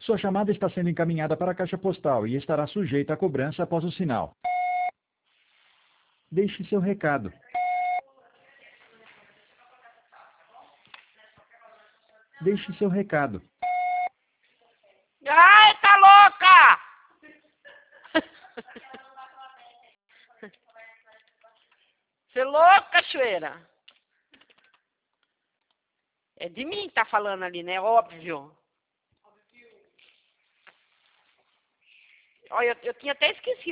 Sua chamada está sendo encaminhada para a caixa postal e estará sujeita a cobrança após o sinal. Deixe seu recado. Deixe seu recado. Ai, tá louca! Você é louca, cachoeira? É de mim que tá falando ali, né? Óbvio. Olha, eu tinha até esquecido.